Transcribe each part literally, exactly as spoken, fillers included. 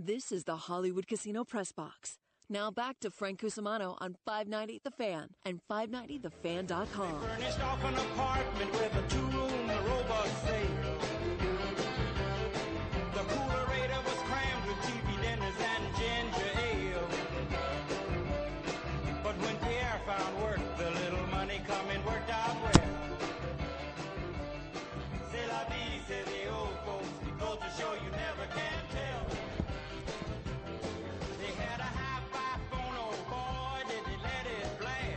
This is the Hollywood Casino Press Box. Now back to Frank Cusimano on five ninety The Fan and five ninety the fan dot com. They furnished off an apartment with a two-room robot safe. The coolerator was crammed with T V dinners and ginger ale. But when Pierre found work, the little money coming worked out well. C'est la vie, say the old folks. The culture show you never can tell. They had a high-fi phone, oh boy, did they let it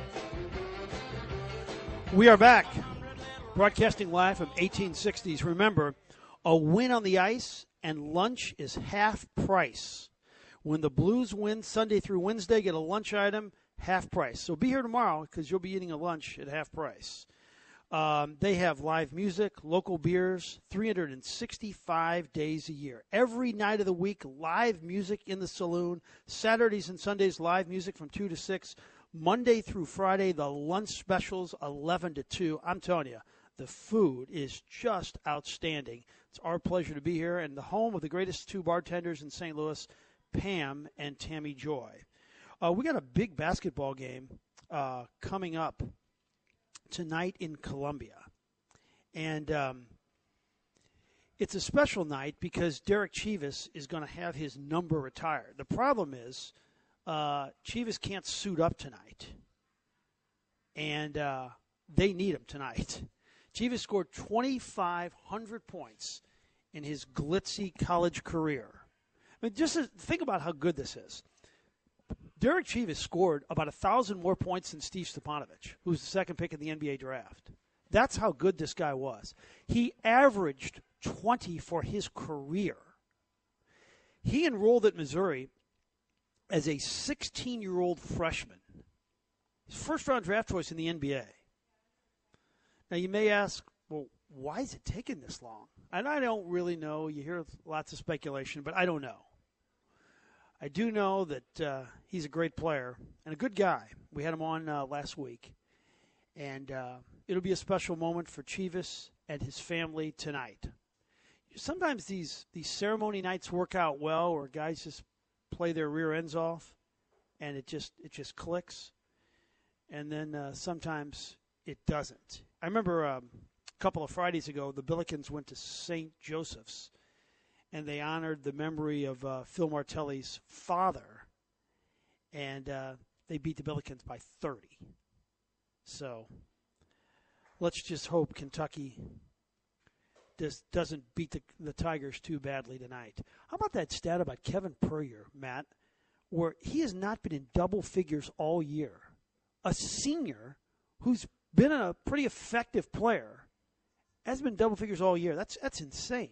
blast. We are back, broadcasting live from eighteen sixties. Remember, a win on the ice and lunch is half price. When the Blues win Sunday through Wednesday, get a lunch item, half price. So be here tomorrow because you'll be eating a lunch at half price. Um, they have live music, local beers, three hundred sixty-five days a year. Every night of the week, live music in the saloon. Saturdays and Sundays, live music from two to six. Monday through Friday, the lunch specials, eleven to two. I'm telling you, the food is just outstanding. It's our pleasure to be here and the home of the greatest two bartenders in Saint Louis, Pam and Tammy Joy. Uh, we got a big basketball game uh, coming up tonight in Columbia. And um, it's a special night because Derek Chivas is going to have his number retired. The problem is uh, Chivas can't suit up tonight. And uh, they need him tonight. Chivas scored twenty-five hundred points in his glitzy college career. I mean, just think about how good this is. Derek Chivas scored about one thousand more points than Steve Stepanovich, who's the second pick in the N B A draft. That's how good this guy was. He averaged twenty for his career. He enrolled at Missouri as a sixteen-year-old freshman. His first-round draft choice in the N B A. Now, you may ask, well, why is it taking this long? And I don't really know. You hear lots of speculation, but I don't know. I do know that uh, he's a great player and a good guy. We had him on uh, last week. And uh, it'll be a special moment for Chivas and his family tonight. Sometimes these, these ceremony nights work out well where guys just play their rear ends off and it just it just clicks. And then uh, sometimes it doesn't. I remember um, a couple of Fridays ago, the Billikens went to Saint Joseph's, and they honored the memory of uh, Phil Martelli's father, and uh, they beat the Billikens by thirty. So let's just hope Kentucky does, doesn't beat the, the Tigers too badly tonight. How about that stat about Kevin Puryear, Matt, where he has not been in double figures all year? A senior who's been a pretty effective player has been double figures all year. That's that's insane.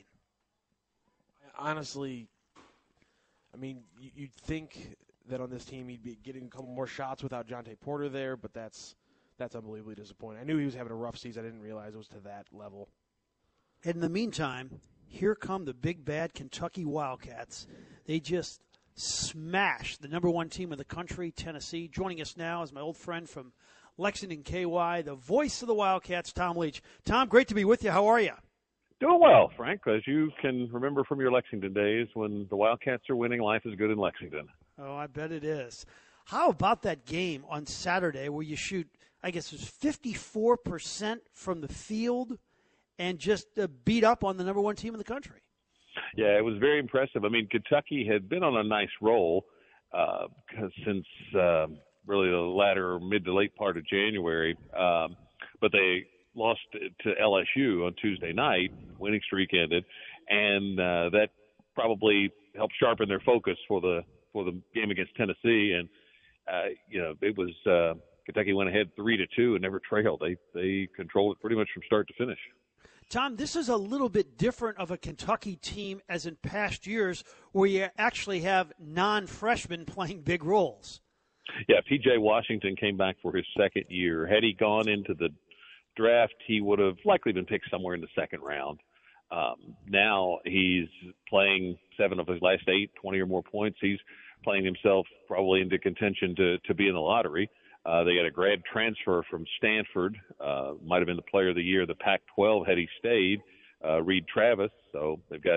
Honestly, I mean, you'd think that on this team he'd be getting a couple more shots without Jonte Porter there, but that's that's unbelievably disappointing. I knew he was having a rough season. I didn't realize it was to that level. And in the meantime, here come the big bad Kentucky Wildcats. They just smashed the number one team in the country, Tennessee. Joining us now is my old friend from Lexington K Y, the voice of the Wildcats, Tom Leach. Tom, great to be with you. How are you? Doing well, Frank, as you can remember from your Lexington days. When the Wildcats are winning, life is good in Lexington. Oh, I bet it is. How about that game on Saturday where you shoot, I guess it was fifty-four percent from the field and just uh, beat up on the number one team in the country? Yeah, it was very impressive. I mean, Kentucky had been on a nice roll uh, since uh, – really the latter mid to late part of January. Um, but they lost to L S U on Tuesday night, winning streak ended, and uh, that probably helped sharpen their focus for the for the game against Tennessee. And, uh, you know, it was uh, Kentucky went ahead three to two and never trailed. They, they controlled it pretty much from start to finish. Tom, this is a little bit different of a Kentucky team as in past years where you actually have non-freshmen playing big roles. Yeah, P J Washington came back for his second year. Had he gone into the draft, he would have likely been picked somewhere in the second round. Um, now he's playing seven of his last eight, twenty or more points. He's playing himself probably into contention to, to be in the lottery. Uh, they got a grad transfer from Stanford, uh, might have been the player of the year, the Pac twelve had he stayed, uh, Reed Travis. So they've got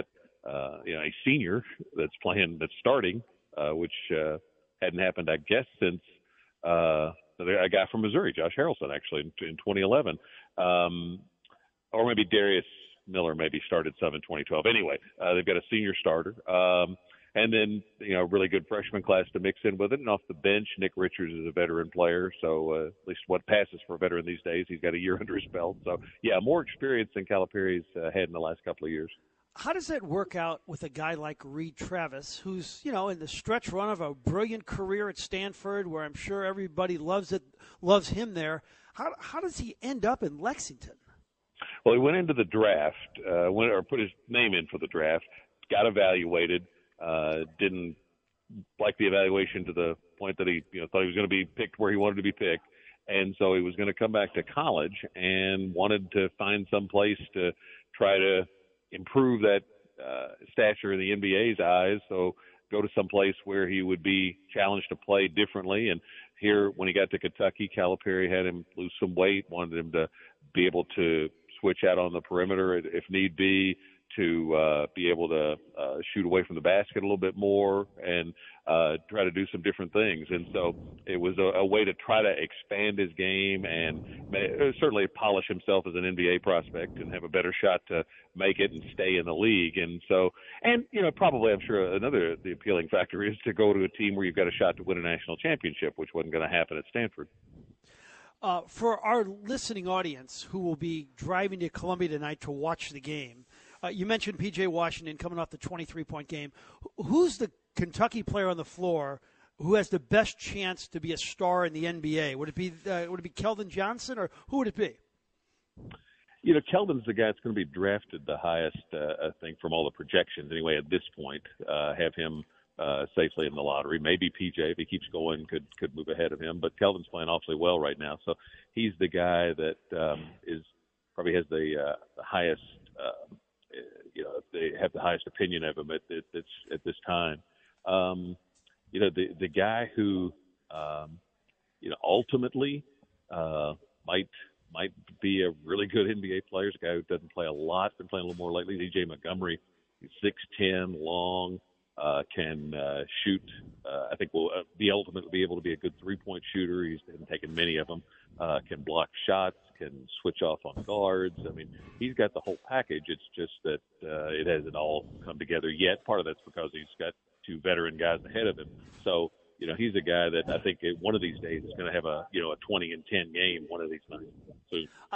uh, you know, a senior that's playing, that's starting, uh, which uh, hadn't happened, I guess, since uh, a guy from Missouri, Josh Harrelson, actually, in, in twenty eleven. Um, or maybe Darius Miller maybe started some in twenty twelve. Anyway, uh, they've got a senior starter. Um, and then, you know, really good freshman class to mix in with it. And off the bench, Nick Richards is a veteran player. So uh, at least what passes for a veteran these days, he's got a year under his belt. So, yeah, more experience than Calipari's uh, had in the last couple of years. How does that work out with a guy like Reed Travis, who's, you know, in the stretch run of a brilliant career at Stanford, where I'm sure everybody loves it, loves him there? How how does he end up in Lexington? Well, he went into the draft, uh, went or put his name in for the draft, got evaluated, uh, didn't like the evaluation to the point that he, you know, thought he was going to be picked where he wanted to be picked, and so he was going to come back to college and wanted to find some place to try to improve that uh, stature in the N B A's eyes. So go to some place where he would be challenged to play differently. And here, when he got to Kentucky, Calipari had him lose some weight, wanted him to be able to switch out on the perimeter if need be, to uh, be able to uh, shoot away from the basket a little bit more and uh, try to do some different things. And so it was a, a way to try to expand his game and may, certainly polish himself as an N B A prospect and have a better shot to make it and stay in the league. And so, and, you know, probably I'm sure another, the appealing factor is to go to a team where you've got a shot to win a national championship, which wasn't going to happen at Stanford. Uh, for our listening audience who will be driving to Columbia tonight to watch the game, uh, you mentioned P J Washington coming off the twenty-three point game. Who's the Kentucky player on the floor who has the best chance to be a star in the N B A? Would it be uh, would it be Keldon Johnson, or who would it be? You know, Keldon's the guy that's going to be drafted the highest, uh, I think, from all the projections anyway at this point. Uh, have him uh, safely in the lottery. Maybe P J, if he keeps going, could could move ahead of him. But Keldon's playing awfully well right now, so he's the guy that um, is probably has the, uh, the highest. Uh, you know, they have the highest opinion of him at, at, at, at this time. Um, you know, the the guy who, um, you know, ultimately uh, might might be a really good N B A player. Is a guy who doesn't play a lot, been playing a little more lately. D J Montgomery, he's six ten, long, uh, can uh, shoot. Uh, I think will be ultimately be able to be a good three-point shooter. He's been taking many of them. Uh, can block shots, can switch off on guards. I mean, he's got the whole package. It's just that uh, it hasn't all come together yet. Part of that's because he's got two veteran guys ahead of him. So, you know, he's a guy that I think one of these days is going to have a, you know, a twenty and ten game one of these nights. So, I,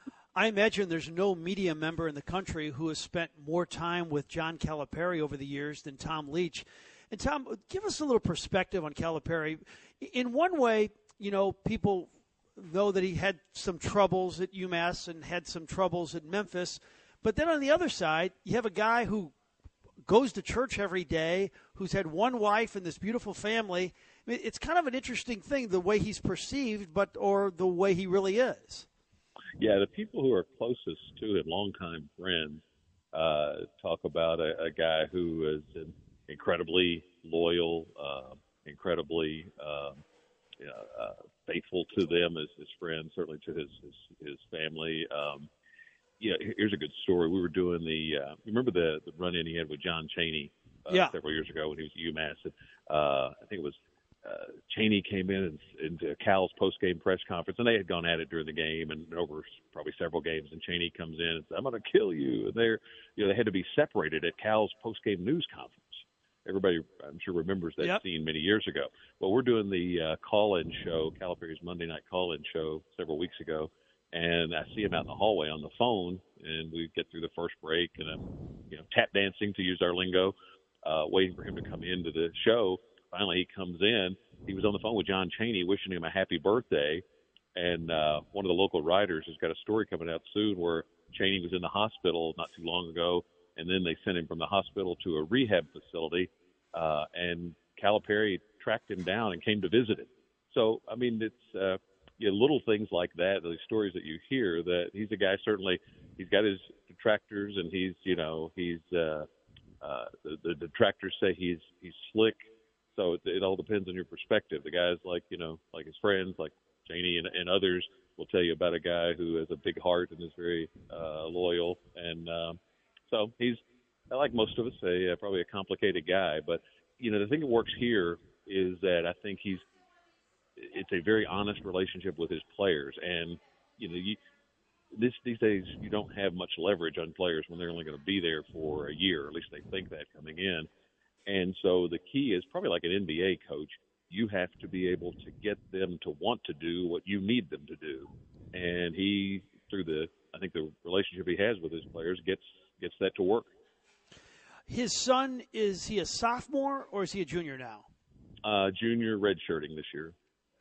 I imagine there's no media member in the country who has spent more time with John Calipari over the years than Tom Leach. And, Tom, give us a little perspective on Calipari. In one way, you know, people – know that he had some troubles at UMass and had some troubles at Memphis. But then on the other side, you have a guy who goes to church every day, who's had one wife and this beautiful family. I mean, it's kind of an interesting thing, the way he's perceived, but or the way he really is. Yeah, the people who are closest to him, longtime friends, uh, talk about a, a guy who is incredibly loyal, uh, incredibly uh, you know, uh, faithful to them as his friends, certainly to his his, his family. Um, yeah, here's a good story. We were doing the uh, – remember the, the run-in he had with John Chaney uh, yeah. several years ago when he was at UMass? And, uh, I think it was uh, Chaney came in and, into Cal's post-game press conference, and they had gone at it during the game and over probably several games, and Chaney comes in and says, I'm going to kill you. And they're, you know, they had to be separated at Cal's post-game news conference. Everybody, I'm sure, remembers that yep. scene many years ago. Well, we're doing the uh, call-in show, Calipari's Monday night call-in show several weeks ago, and I see him out in the hallway on the phone, and we get through the first break, and I'm, you know, tap dancing, to use our lingo, uh, waiting for him to come into the show. Finally, he comes in. He was on the phone with John Chaney, wishing him a happy birthday, and uh, one of the local writers has got a story coming out soon where Chaney was in the hospital not too long ago, and then they sent him from the hospital to a rehab facility, uh, and Calipari tracked him down and came to visit him. So, I mean, it's uh, you know, little things like that, those stories that you hear, that he's a guy, certainly, he's got his detractors, and he's, you know, he's uh, uh, the, the detractors say he's he's slick. So it, it all depends on your perspective. The guys like, you know, like his friends, like Chaney and, and others will tell you about a guy who has a big heart and is very uh, loyal. And um, so he's like most of us, a uh, probably a complicated guy. But you know, the thing that works here is that I think he's it's a very honest relationship with his players, and you know, you, this these days you don't have much leverage on players when they're only going to be there for a year. At least they think that coming in. And so the key is probably like an N B A coach. You have to be able to get them to want to do what you need them to do. And he, through the, I think the relationship he has with his players, gets gets that to work. His son, is he a sophomore or is he a junior now? Uh, junior redshirting this year.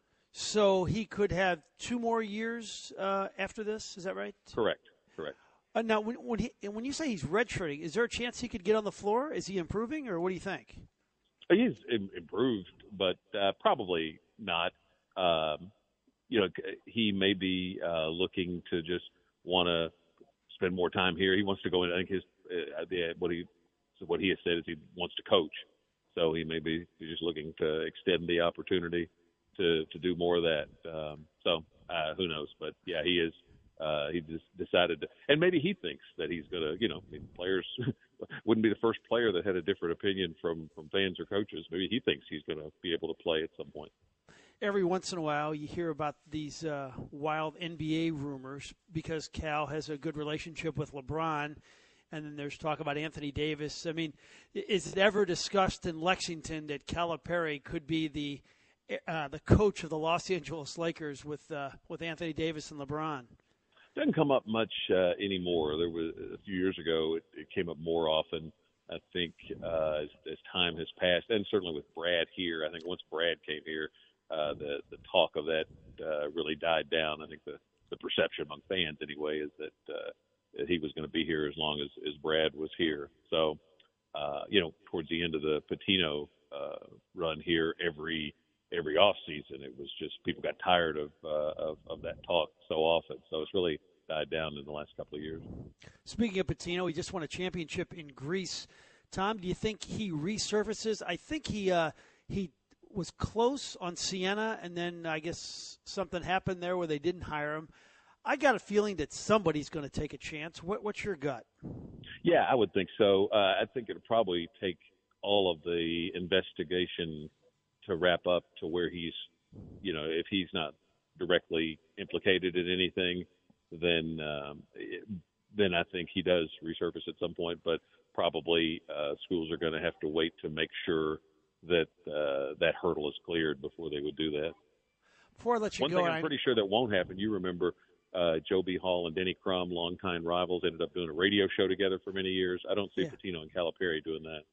So he could have two more years uh, after this. Is that right? Correct. Correct. Uh, now, when when, he, when you say he's redshirting, is there a chance he could get on the floor? Is he improving, or what do you think? He's improved, but uh, probably not. Um, you know, he may be uh, looking to just want to spend more time here. He wants to go in. I think his uh, the, what he so what he has said is he wants to coach. So he may be just looking to extend the opportunity to to do more of that. Um, so uh, who knows? But yeah, he is. Uh, he just decided to, and maybe he thinks that he's going to, you know, I mean, players wouldn't be the first player that had a different opinion from, from fans or coaches. Maybe he thinks he's going to be able to play at some point. Every once in a while you hear about these uh, wild N B A rumors because Cal has a good relationship with LeBron, and then there's talk about Anthony Davis. I mean, is it ever discussed in Lexington that Calipari could be the uh, the coach of the Los Angeles Lakers with uh, with Anthony Davis and LeBron? Doesn't come up much uh, anymore. There was a few years ago. It, it came up more often. I think uh, as, as time has passed, and certainly with Brad here. I think once Brad came here, uh, the the talk of that uh, really died down. I think the, the perception among fans anyway is that, uh, that he was going to be here as long as, as Brad was here. So, uh, you know, towards the end of the Pitino uh, run here, every every off season, it was just people got tired of, uh, of of that talk so often. So it's really died down in the last couple of years. Speaking of Pitino, he just won a championship in Greece. Tom, do you think he resurfaces? I think he uh, he was close on Siena, and then I guess something happened there where they didn't hire him. I got a feeling that somebody's going to take a chance. What, what's your gut? Yeah, I would think so. Uh, I think it would probably take all of the investigation to wrap up to where he's, you know, if he's not directly implicated in anything, then um, it, then I think he does resurface at some point. But probably uh, schools are going to have to wait to make sure that uh, that hurdle is cleared before they would do that. Before I let you One go, thing I'm I... pretty sure that won't happen. You remember uh, Joe B. Hall and Denny Crum, longtime rivals, ended up doing a radio show together for many years. I don't see yeah. Pitino and Calipari doing that.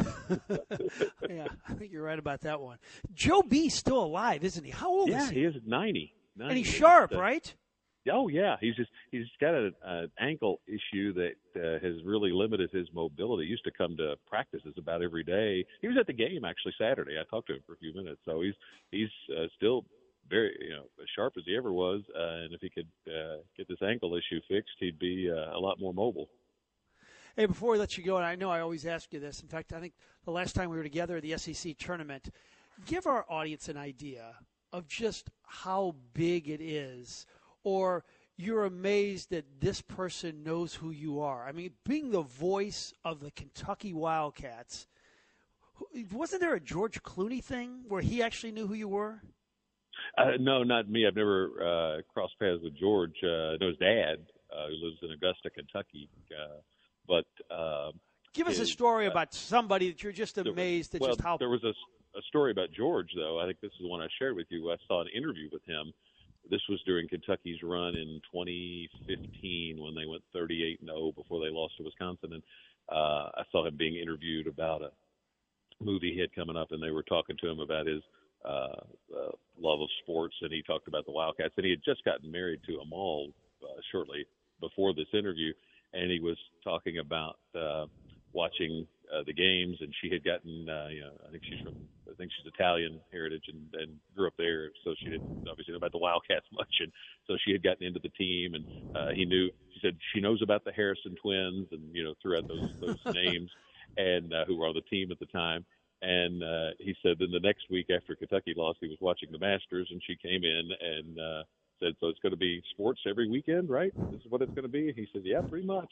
Yeah, I think you're right about that one. Joe B's still alive, isn't he? How old yeah, is he? he is ninety. ninety. And he's sharp, uh, right? Oh yeah, he's just he's got an ankle issue that uh, has really limited his mobility. He used to come to practices about every day. He was at the game actually Saturday. I talked to him for a few minutes, so he's he's uh, still very you know as sharp as he ever was. Uh, and if he could uh, get this ankle issue fixed, he'd be uh, a lot more mobile. Hey, before we let you go, and I know I always ask you this. In fact, I think the last time we were together at the S E C tournament, give our audience an idea of just how big it is, or you're amazed that this person knows who you are. I mean, being the voice of the Kentucky Wildcats, wasn't there a George Clooney thing where he actually knew who you were? Uh, no, not me. I've never uh, crossed paths with George. Uh, I know his dad, uh, who lives in Augusta, Kentucky. Uh, But uh, give us his, a story uh, about somebody that you're just amazed there, at well, just how. There was a, a story about George, though. I think this is the one I shared with you. I saw an interview with him. This was during Kentucky's run in twenty fifteen when they went thirty-eight and oh before they lost to Wisconsin. And uh, I saw him being interviewed about a movie he had coming up, and they were talking to him about his uh, uh, love of sports, and he talked about the Wildcats. And he had just gotten married to Amal uh, shortly before this interview. And he was talking about uh, watching uh, the games, and she had gotten, uh, you know, I think she's from, I think she's Italian heritage, and, and grew up there, so she didn't obviously know about the Wildcats much, and so she had gotten into the team, and uh, he knew. She said she knows about the Harrison twins, and you know, threw out those those names, and uh, who were on the team at the time. And uh, he said then the next week after Kentucky lost, he was watching the Masters, and she came in and. Uh, Said, so it's going to be sports every weekend, right? This is what it's going to be. He said, yeah, pretty much.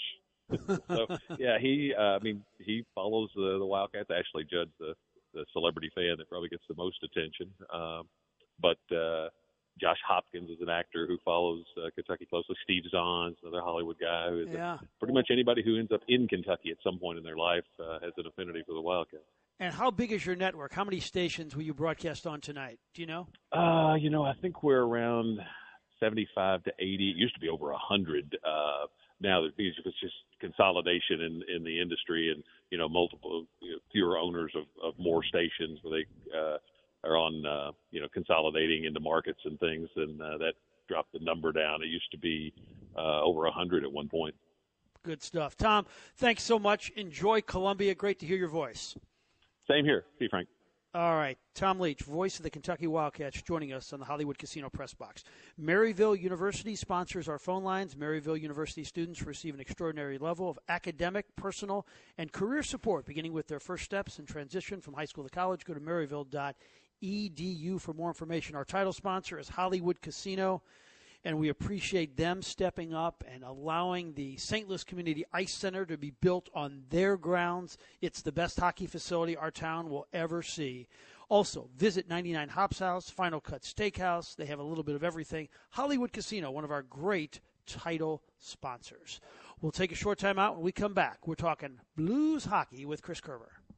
So yeah, he. Uh, I mean, he follows the, the Wildcats. Actually, Judd's the, the celebrity fan that probably gets the most attention. Um, but uh, Josh Hopkins is an actor who follows uh, Kentucky closely. Steve Zahn's another Hollywood guy who is yeah. a, pretty much anybody who ends up in Kentucky at some point in their life uh, has an affinity for the Wildcats. And how big is your network? How many stations will you broadcast on tonight? Do you know? Uh, you know, I think we're around seventy-five to eighty. It used to be over one hundred. Uh, now it's just consolidation in, in the industry and, you know, multiple, you know, fewer owners of, of more stations where they uh, are on, uh, you know, consolidating into markets and things. And uh, that dropped the number down. It used to be uh, over one hundred at one point. Good stuff. Tom, thanks so much. Enjoy Columbia. Great to hear your voice. Same here. See you, Frank. All right. Tom Leach, voice of the Kentucky Wildcats, joining us on the Hollywood Casino Press Box. Maryville University sponsors our phone lines. Maryville University students receive an extraordinary level of academic, personal, and career support, beginning with their first steps in transition from high school to college. Go to maryville dot e d u for more information. Our title sponsor is Hollywood Casino, and we appreciate them stepping up and allowing the Saint Louis Community Ice Center to be built on their grounds. It's the best hockey facility our town will ever see. Also, visit ninety-nine Hops House, Final Cut Steakhouse. They have a little bit of everything. Hollywood Casino, one of our great title sponsors. We'll take a short time out. When we come back, we're talking Blues hockey with Chris Kerber.